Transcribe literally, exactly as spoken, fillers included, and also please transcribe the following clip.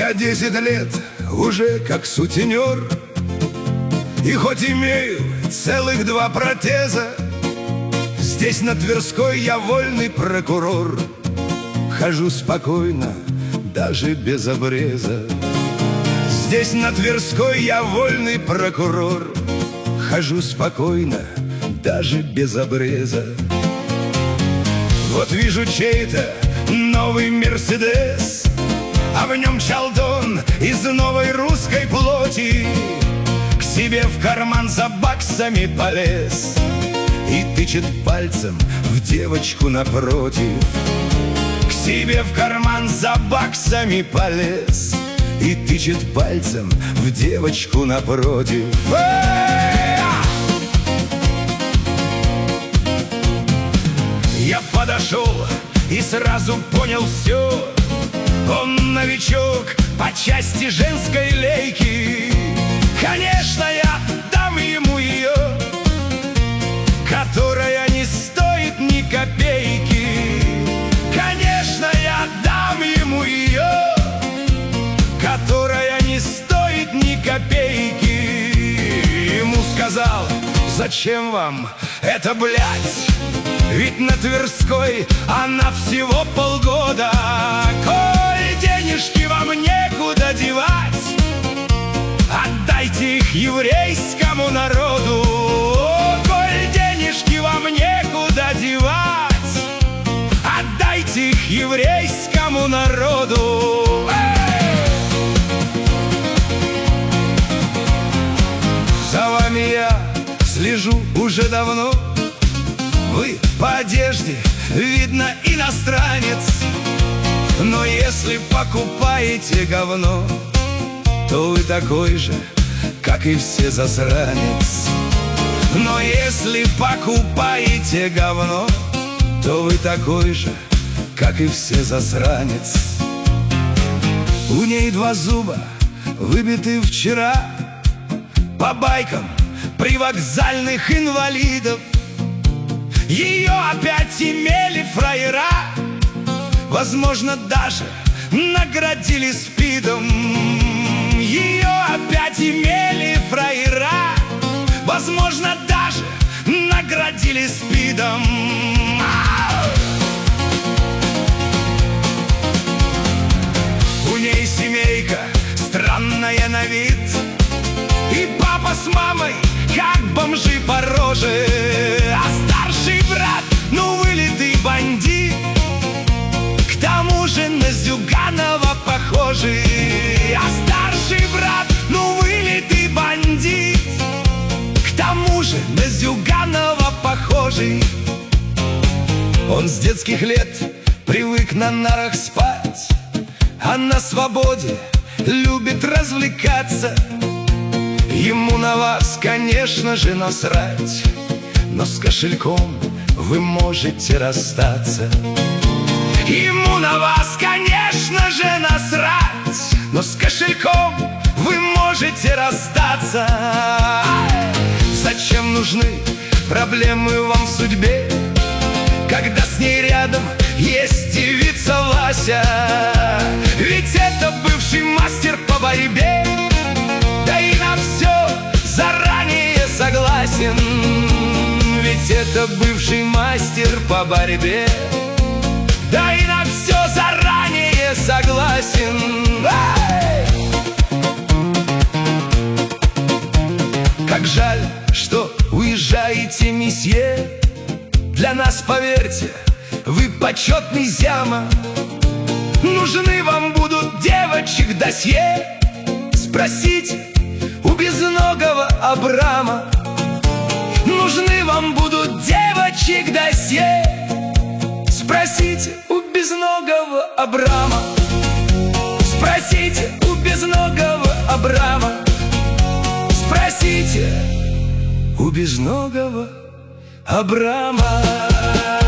Я десять лет уже как сутенер, и хоть имею целых два протеза, здесь на Тверской я вольный прокурор. Хожу спокойно, даже без обреза. Здесь на Тверской я вольный прокурор. Хожу спокойно, даже без обреза. Вот вижу чей-то новый Мерседес, а в нем чалдон из новой русской плоти. К себе в карман за баксами полез и тычет пальцем в девочку напротив. К себе в карман за баксами полез и тычет пальцем в девочку напротив. Я подошел и сразу понял все: он новичок по части женской лейки. Конечно, я дам ему ее, которая не стоит ни копейки. Конечно, я дам ему ее, которая не стоит ни копейки. Ему сказал: зачем вам это, блядь? Ведь на Тверской она всего полгода. Коль денежки вам некуда девать, отдайте их еврейскому народу. Коль денежки вам некуда девать, отдайте их еврейскому народу. За вами я слежу уже давно. Вы по одежде, видно, иностранец. Но если покупаете говно, то вы такой же, как и все, засранец. Но если покупаете говно, то вы такой же, как и все, засранец. У ней два зуба, выбиты вчера по байкам привокзальных инвалидов. Ее опять имели фраера, возможно, даже наградили спидом. Ее опять имели фраера, возможно, даже наградили спидом. У ней семейка странная на вид, и папа с мамой как бомжи по роже, а старший брат, ну, вылитый бандит, к тому же на Зюганова похожий. А старший брат, ну, вылитый бандит, к тому же на Зюганова похожий. Он с детских лет привык на нарах спать, а на свободе любит развлекаться. Ему на вас, конечно же, насрать, но с кошельком вы можете расстаться. Ему на вас, конечно же, насрать, но с кошельком вы можете расстаться. Зачем нужны проблемы вам в судьбе, когда с ней рядом есть девица Вася? Ведь это бывший мастер по борьбе, да и на все заранее согласен. Ведь это бывший мастер по борьбе, да и на все заранее согласен. Ай! Как жаль, что уезжаете, месье. Для нас, поверьте, вы почетный зяма. Нужны вам будут девочек досье. Спросите у безногого Абрама. Нужны вам будут девочек досье. Спросите у безногого Абрама. Спросите у безногого Абрама. Спросите у безногого Абрама.